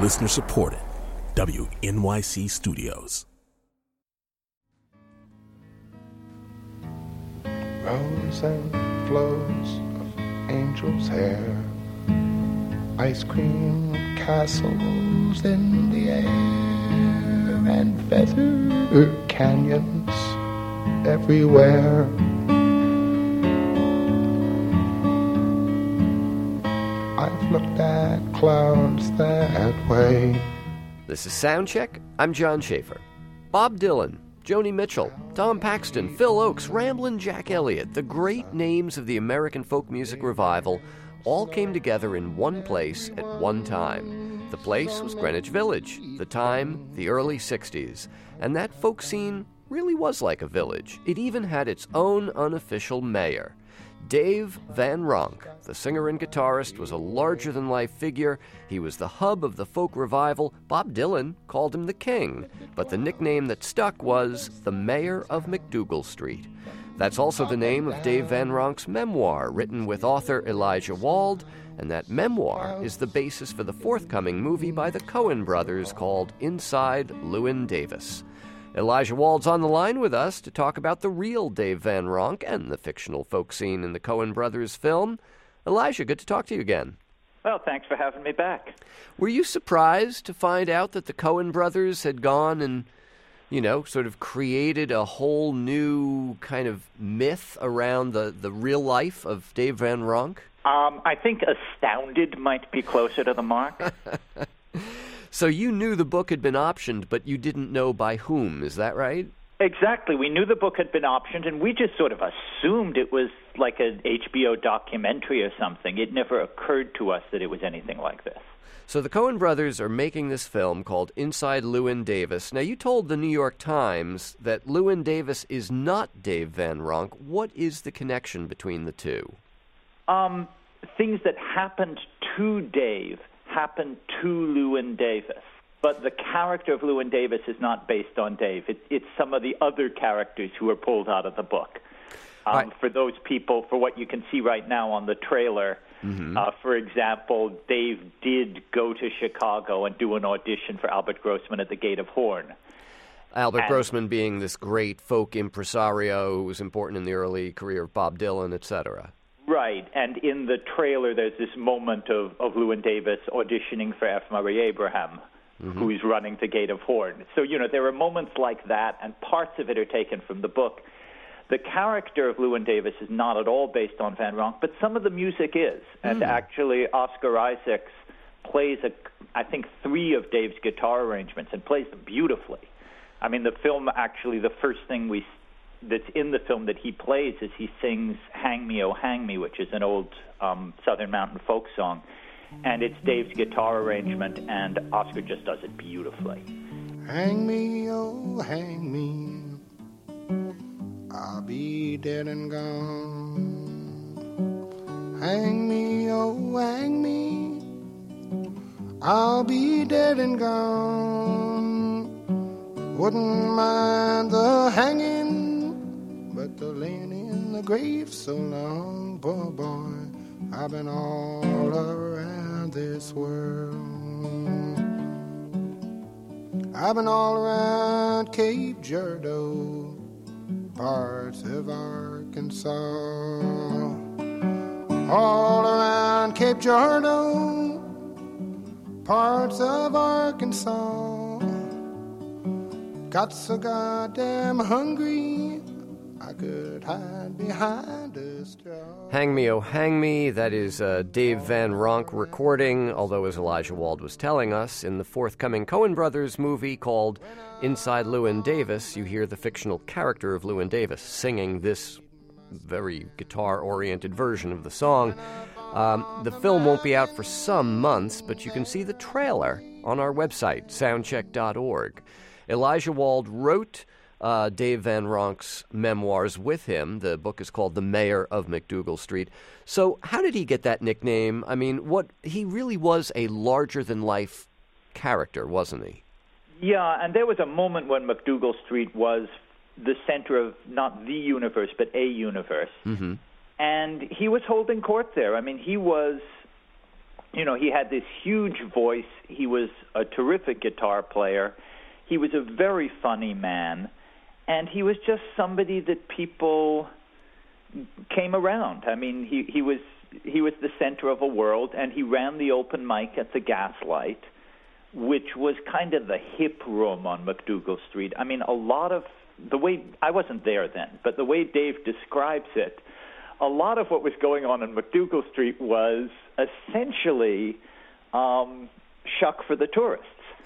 Listener supported. WNYC Studios. Rows and flows of angels' hair, ice cream castles in the air, and feather canyons everywhere. I've looked at clouds that way. This is Soundcheck. I'm John Schaefer. Bob Dylan, Joni Mitchell, Tom Paxton, Phil Oakes, Ramblin' Jack Elliott, the great names of the American folk music revival all came together in one place at one time. The place was Greenwich Village, the time, the early 60s. And that folk scene really was like a village. It even had its own unofficial mayor. Dave Van Ronk, the singer and guitarist, was a larger-than-life figure. He was the hub of the folk revival. Bob Dylan called him the King, but the nickname that stuck was the Mayor of MacDougal Street. That's also the name of Dave Van Ronk's memoir, written with author Elijah Wald, and that memoir is the basis for the forthcoming movie by the Coen brothers called Inside Llewyn Davis. Elijah Wald's on the line with us to talk about the real Dave Van Ronk and the fictional folk scene in the Coen brothers film. Elijah, good to talk to you again. Well, thanks for having me back. Were you surprised to find out that the Coen brothers had gone and, sort of created a whole new kind of myth around the real life of Dave Van Ronk? I think astounded might be closer to the mark. So you knew the book had been optioned, but you didn't know by whom, is that right? Exactly. We knew the book had been optioned, and we just sort of assumed it was like an HBO documentary or something. It never occurred to us that it was anything like this. So the Coen brothers are making this film called Inside Llewyn Davis. Now, you told the New York Times that Llewyn Davis is not Dave Van Ronk. What is the connection between the two? Things that happened to Dave happened to Llewyn Davis. But the character of Llewyn Davis is not based on Dave. It's some of the other characters who are pulled out of the book. Right. For those people, for what you can see right now on the trailer, for example, Dave did go to Chicago and do an audition for Albert Grossman at the Gate of Horn. Albert Grossman being this great folk impresario who was important in the early career of Bob Dylan, etc. Right, and in the trailer there's this moment of Llewyn Davis auditioning for F. Murray Abraham, who's running the Gate of Horn. So, there are moments like that, and parts of it are taken from the book. The character of Llewyn Davis is not at all based on Van Ronk, but some of the music is. And actually, Oscar Isaacs plays, I think, 3 of Dave's guitar arrangements and plays them beautifully. I mean, the film, actually, the first thing that's in the film that he plays is he sings Hang Me, Oh Hang Me, which is an old Southern Mountain folk song. And it's Dave's guitar arrangement, and Oscar just does it beautifully. Hang me, oh hang me, I'll be dead and gone. Hang me, oh hang me, I'll be dead and gone. Wouldn't mind the hanging, but the laying in the grave so long, poor boy, I've been all around this world. I've been all around Cape Girardeau, parts of Arkansas. All around Cape Girardeau, parts of Arkansas. Got so goddamn hungry, I could hide behind a straw. Hang Me, Oh Hang Me, that is a Dave Van Ronk recording, although as Elijah Wald was telling us, in the forthcoming Coen brothers movie called Inside Llewyn Davis, you hear the fictional character of Llewyn Davis singing this very guitar-oriented version of the song. The film won't be out for some months, but you can see the trailer on our website, soundcheck.org. Elijah Wald wrote Dave Van Ronk's memoirs with him. The book is called The Mayor of MacDougal Street. So how did he get that nickname? I mean, he really was a larger-than-life character, wasn't he? Yeah, and there was a moment when MacDougal Street was the center of not the universe, but a universe. Mm-hmm. And he was holding court there. I mean, he was He had this huge voice. He was a terrific guitar player. He was a very funny man. And he was just somebody that people came around. I mean, he was the center of a world, and he ran the open mic at the Gaslight, which was kind of the hip room on MacDougal Street. I mean, a lot of the way, I wasn't there then, but the way Dave describes it, a lot of what was going on MacDougal Street was essentially shuck for the tourists.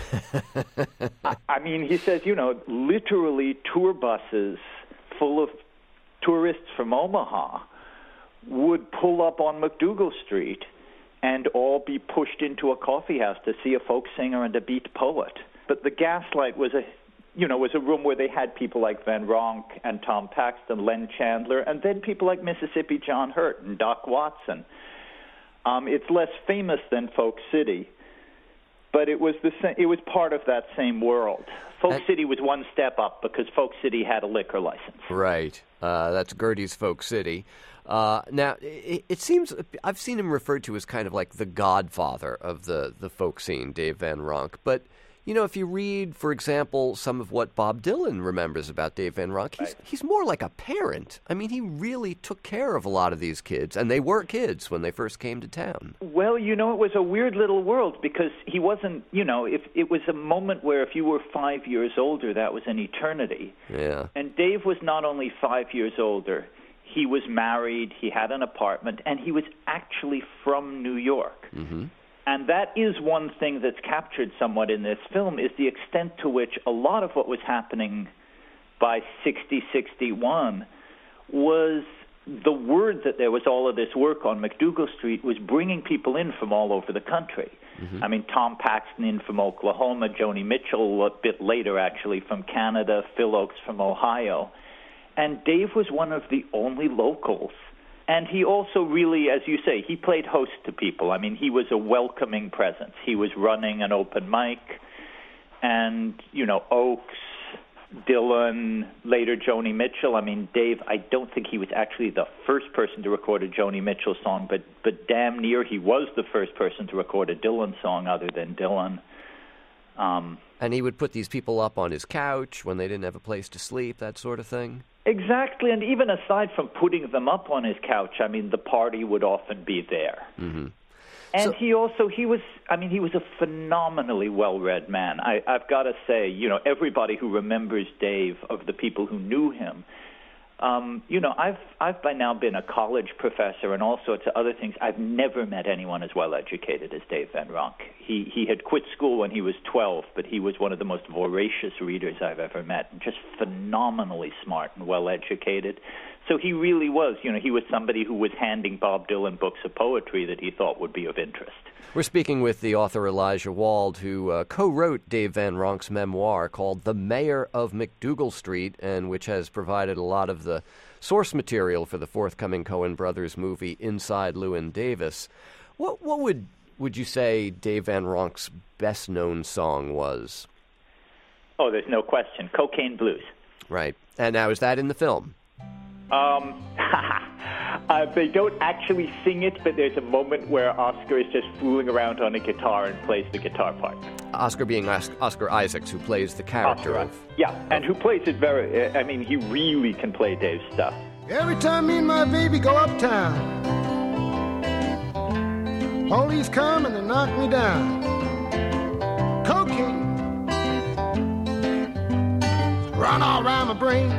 I mean, he says, literally tour buses full of tourists from Omaha would pull up on MacDougal Street and all be pushed into a coffee house to see a folk singer and a beat poet. But the Gaslight was a room where they had people like Van Ronk and Tom Paxton, Len Chandler, and then people like Mississippi John Hurt and Doc Watson. It's less famous than Folk City, but it was part of that same world. Folk City was one step up because Folk City had a liquor license. Right. That's Gertie's Folk City. Now, it seems I've seen him referred to as kind of like the godfather of the folk scene, Dave Van Ronk. But, if you read, for example, some of what Bob Dylan remembers about Dave Van Ronk, he's more like a parent. I mean, he really took care of a lot of these kids, and they were kids when they first came to town. Well, it was a weird little world because he wasn't, if it was a moment where if you were 5 years older, that was an eternity. Yeah. And Dave was not only 5 years older, he was married, he had an apartment, and he was actually from New York. Mm-hmm. And that is one thing that's captured somewhat in this film, is the extent to which a lot of what was happening by 60, 61 was the word that there was all of this work on MacDougal Street was bringing people in from all over the country. Mm-hmm. I mean, Tom Paxton in from Oklahoma, Joni Mitchell a bit later actually from Canada, Phil Ochs from Ohio. And Dave was one of the only locals. And he also really, as you say, he played host to people. I mean, he was a welcoming presence. He was running an open mic. And, Ochs, Dylan, later Joni Mitchell. I mean, Dave, I don't think he was actually the first person to record a Joni Mitchell song, but damn near he was the first person to record a Dylan song other than Dylan. And he would put these people up on his couch when they didn't have a place to sleep, that sort of thing? Exactly, and even aside from putting them up on his couch, I mean, the party would often be there. Mm-hmm. And he was a phenomenally well-read man. I've got to say, everybody who remembers Dave, of the people who knew him, I've by now been a college professor and all sorts of other things. I've never met anyone as well-educated as Dave Van Ronk. He had quit school when he was 12, but he was one of the most voracious readers I've ever met, just phenomenally smart and well-educated. So he really was, he was somebody who was handing Bob Dylan books of poetry that he thought would be of interest. We're speaking with the author Elijah Wald, who co-wrote Dave Van Ronk's memoir called The Mayor of MacDougal Street, and which has provided a lot of the source material for the forthcoming Coen Brothers movie Inside Llewyn Davis. What would you say Dave Van Ronk's best-known song was? Oh, there's no question. Cocaine Blues. Right. And now, is that in the film? They don't actually sing it, but there's a moment where Oscar is just fooling around on a guitar and plays the guitar part. Oscar being Oscar Isaacs, who plays the character of... Yeah, and who plays it he really can play Dave's stuff. Every time me and my baby go uptown, police come and they knock me down. Cocaine run all around my brain.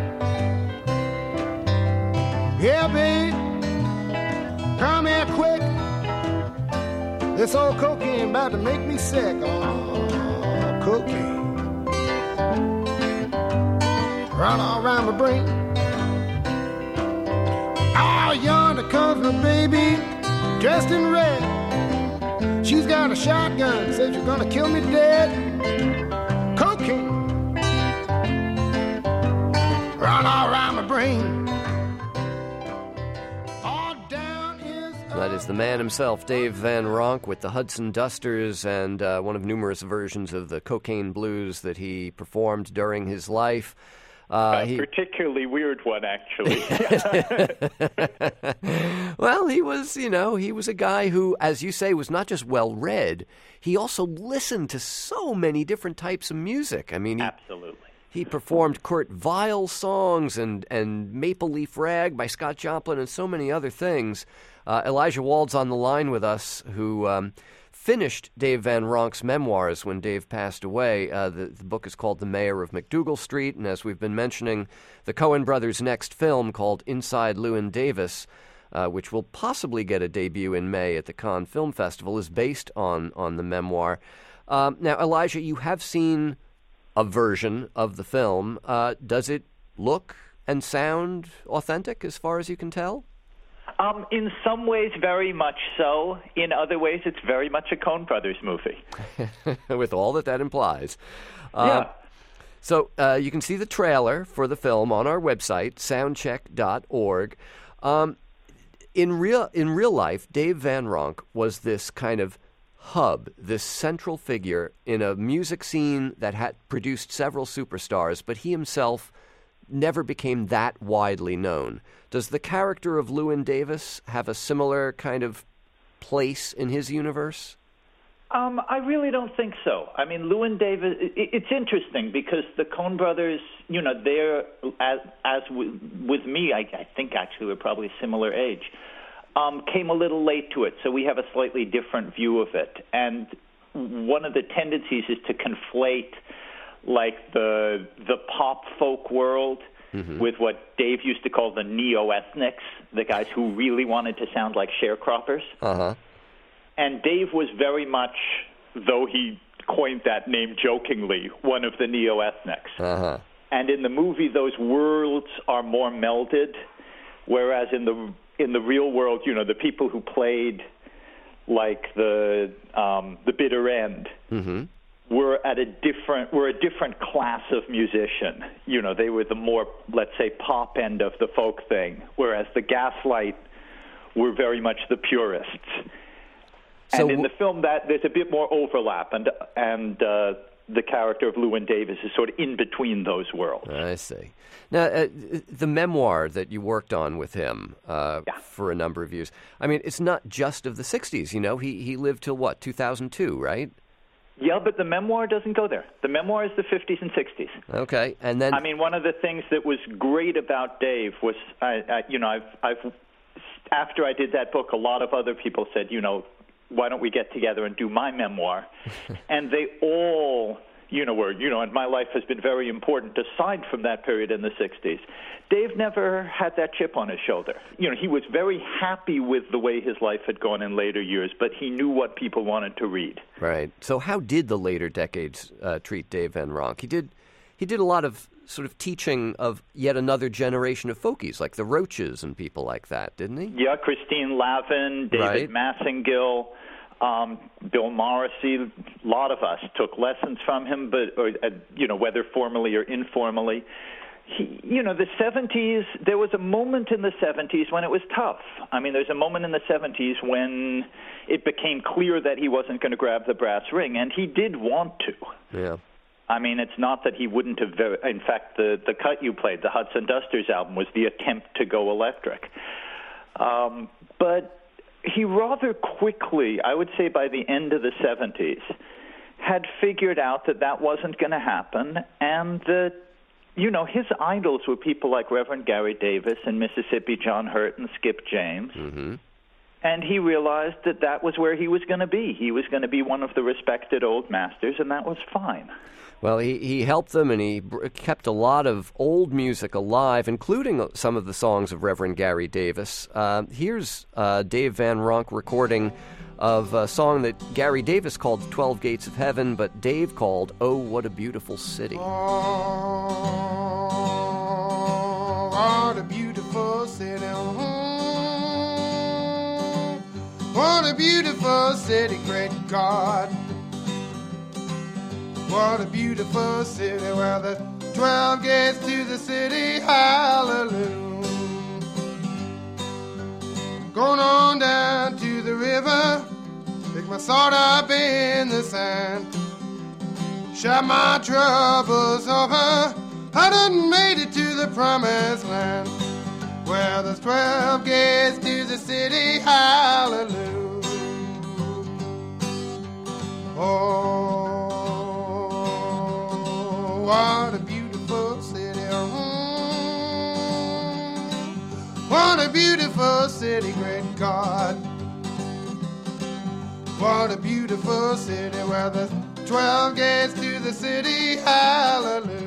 Yeah, babe, come here quick. This old cocaine about to make me sick. Oh, cocaine run all around my brain. Oh, yonder comes my baby, dressed in red. She's got a shotgun, says you're gonna kill me dead. Cocaine run all around my brain. That is the man himself, Dave Van Ronk, with the Hudson Dusters and one of numerous versions of the Cocaine Blues that he performed during his life. A particularly weird one, actually. Well, he was a guy who, as you say, was not just well-read, he also listened to so many different types of music. I mean, Absolutely. He performed Kurt Weill songs and Maple Leaf Rag by Scott Joplin and so many other things. Elijah Wald's on the line with us, who finished Dave Van Ronk's memoirs when Dave passed away. The book is called The Mayor of MacDougall Street, and as we've been mentioning, the Coen brothers' next film called Inside Llewyn Davis, which will possibly get a debut in May at the Cannes Film Festival, is based on the memoir. Now, Elijah, you have seen a version of the film. Does it look and sound authentic as far as you can tell? In some ways, very much so. In other ways, it's very much a Coen Brothers movie. With all that implies. Yeah. So you can see the trailer for the film on our website, soundcheck.org. In real life, Dave Van Ronk was this kind of hub, this central figure in a music scene that had produced several superstars, but he himself never became that widely known. Does the character of Llewyn Davis have a similar kind of place in his universe? I really don't think so. I mean, Llewyn Davis, it's interesting because the Coen brothers, they're, as with me, I think actually we're probably a similar age, came a little late to it, so we have a slightly different view of it. And one of the tendencies is to conflate like the pop folk world with what Dave used to call the neo-ethnics, the guys who really wanted to sound like sharecroppers. Uh-huh. And Dave was very much, though he coined that name jokingly, one of the neo-ethnics. Uh-huh. And in the movie, those worlds are more melded, whereas in the real world, the people who played like the bitter end were a different class of musician. They were the more, let's say, pop end of the folk thing, whereas the Gaslight were very much the purists. So, and in the film, that there's a bit more overlap, and the character of Llewyn Davis is sort of in between those worlds. I see. Now, the memoir that you worked on with him for a number of years, I mean, it's not just of the 60s, He lived till, 2002, right? Yeah, but the memoir doesn't go there. The memoir is the 50s and 60s. Okay, and then... I mean, one of the things that was great about Dave was, I've after I did that book, a lot of other people said, why don't we get together and do my memoir? And they all, and my life has been very important aside from that period in the 60s. Dave never had that chip on his shoulder. He was very happy with the way his life had gone in later years, but he knew what people wanted to read. Right. So how did the later decades treat Dave Van Ronk? He did a lot of sort of teaching of yet another generation of folkies, like the Roaches and people like that, didn't he? Yeah, Christine Lavin, David Massengill, Bill Morrissey. A lot of us took lessons from him, whether formally or informally. The 70s, there was a moment in the 70s when it was tough. I mean, there's a moment in the 70s when it became clear that he wasn't going to grab the brass ring, and he did want to. Yeah. I mean, it's not that he wouldn't have. In fact, the cut you played, the Hudson Dusters album, was the attempt to go electric. But he rather quickly, I would say by the end of the 70s, had figured out that wasn't going to happen, and that, his idols were people like Reverend Gary Davis and Mississippi John Hurt and Skip James. Mm-hmm. And he realized that was where he was going to be. He was going to be one of the respected old masters, and that was fine. Well, he helped them, and he kept a lot of old music alive, including some of the songs of Reverend Gary Davis. Here's Dave Van Ronk recording of a song that Gary Davis called 12 Gates of Heaven, but Dave called Oh, What a Beautiful City. Oh, what a beautiful city. What a beautiful city, great God. What a beautiful city, where the 12 gates to the city, hallelujah. Going on down to the river, pick my sword up in the sand, shout my troubles over, I done made it to the promised land, where there's 12 gates to the city, hallelujah. Oh, what a beautiful city. What a beautiful city, great God. What a beautiful city, where there's 12 gates to the city, hallelujah.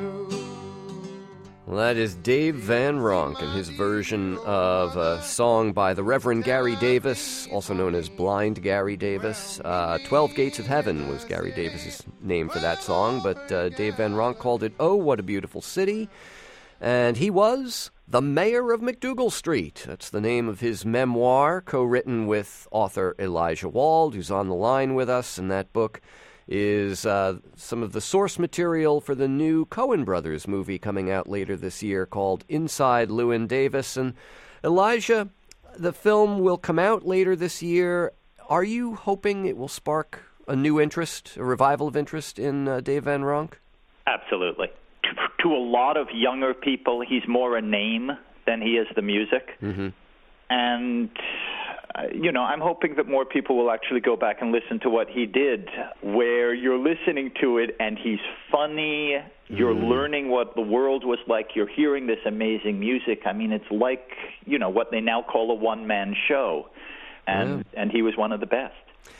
Well, that is Dave Van Ronk and his version of a song by the Reverend Gary Davis, also known as Blind Gary Davis. 12 Gates of Heaven was Gary Davis's name for that song, but Dave Van Ronk called it Oh, What a Beautiful City. And he was the mayor of MacDougall Street. That's the name of his memoir, co-written with author Elijah Wald, who's on the line with us. And that book is some of the source material for the new Coen Brothers movie coming out later this year called Inside Llewyn Davis. And Elijah, the film will come out later this year. Are you hoping it will spark a new interest, a revival of interest in Dave Van Ronk? Absolutely. To a lot of younger people, he's more a name than he is the music. Mm-hmm. And I'm hoping that more people will actually go back and listen to what he did, where you're listening to it and he's funny, you're learning what the world was like, you're hearing this amazing music. I mean, it's like, what they now call a one-man show, and he was one of the best.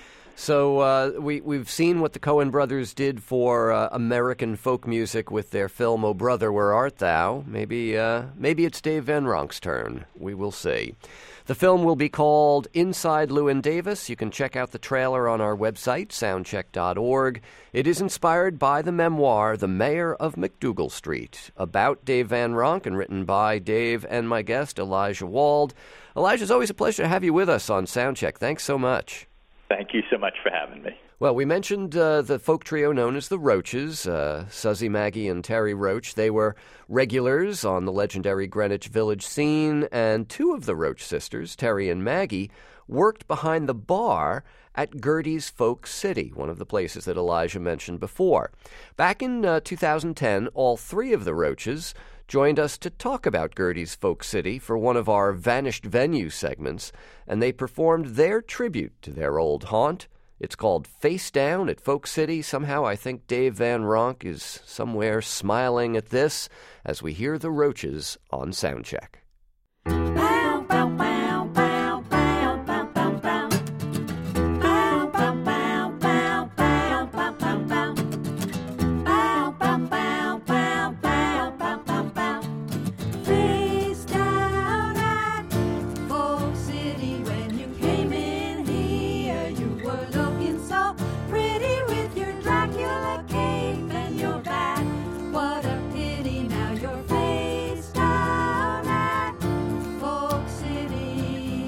So we've seen what the Coen Brothers did for American folk music with their film "Oh Brother, Where Art Thou?" Maybe it's Dave Van Ronk's turn. We will see. The film will be called Inside Llewyn Davis. You can check out the trailer on our website, soundcheck.org. It is inspired by the memoir, The Mayor of MacDougall Street, about Dave Van Ronk and written by Dave and my guest, Elijah Wald. Elijah, it's always a pleasure to have you with us on Soundcheck. Thanks so much. Thank you so much for having me. Well, we mentioned the folk trio known as the Roaches, Suzy, Maggie, and Terry Roach. They were regulars on the legendary Greenwich Village scene, and two of the Roach sisters, Terry and Maggie, worked behind the bar at Gertie's Folk City, one of the places that Elijah mentioned before. Back in 2010, all three of the Roaches joined us to talk about Gertie's Folk City for one of our Vanished Venue segments, and they performed their tribute to their old haunt. It's called Face Down at Folk City. Somehow I think Dave Van Ronk is somewhere smiling at this as we hear the Roaches on Soundcheck. Bow, bow, bow, bow, bow, bow, bow, bow. Bow, bow, bow, bow, bow, bow, bow, bow. Bow, bow, bow, bow, bow, bow, bow, bow. Face down at Folk City. When you came in here, you were looking so pretty with your Dracula cape and your bat. What a pity now you're face down at Folk City.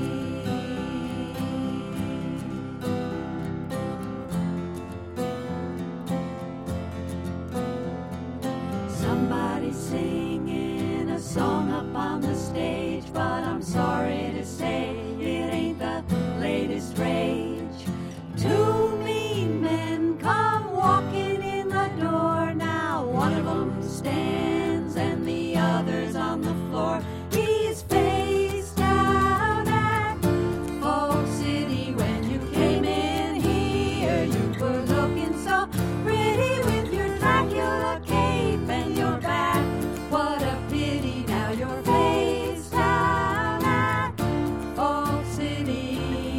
Somebody's singing a song up on the stage, but I'm sorry to say it ain't the latest rage. Two mean men come walking in the door now. One of them stands and the other's on the floor. He's face down at Folk City. When you came in here, you were looking so pretty with your Dracula cape and your bat. What a pity now you're face down at Folk City.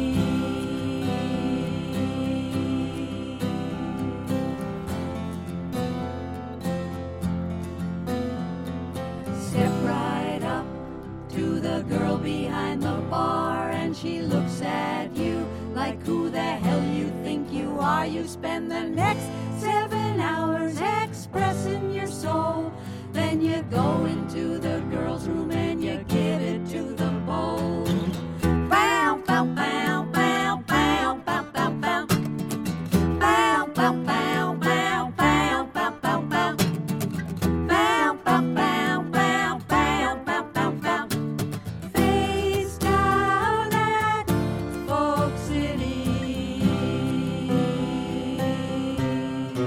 Step right up to the girl behind the bar, and she looks at you like, who the hell you think you are? You spend the next 7 hours expressing your soul. Then you go into the girl's room and you give it to the bowl. Bow, bow, bow, bow, bow, bow, bow, bow. Bow, bow, bow, bow, bow, bow, bow, bow. Bow, bow, bow, bow, bow, bow, bow, bow. Face down at Folk City.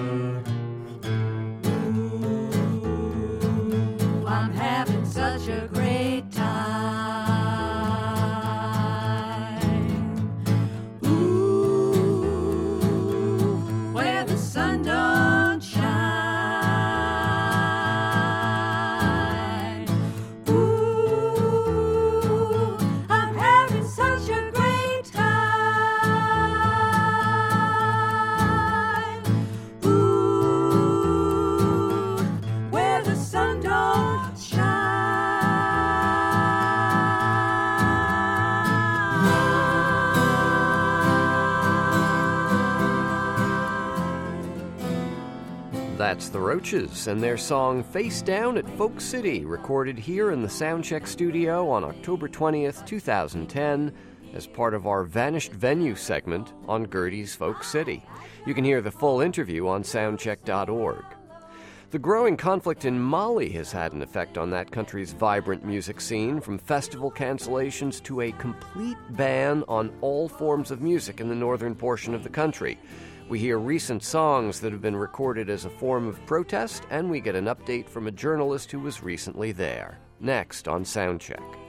That's the Roaches and their song Face Down at Folk City, recorded here in the Soundcheck studio on October 20th, 2010, as part of our Vanished Venue segment on Gertie's Folk City. You can hear the full interview on soundcheck.org. The growing conflict in Mali has had an effect on that country's vibrant music scene, from festival cancellations to a complete ban on all forms of music in the northern portion of the country. We hear recent songs that have been recorded as a form of protest, and we get an update from a journalist who was recently there. Next on Soundcheck.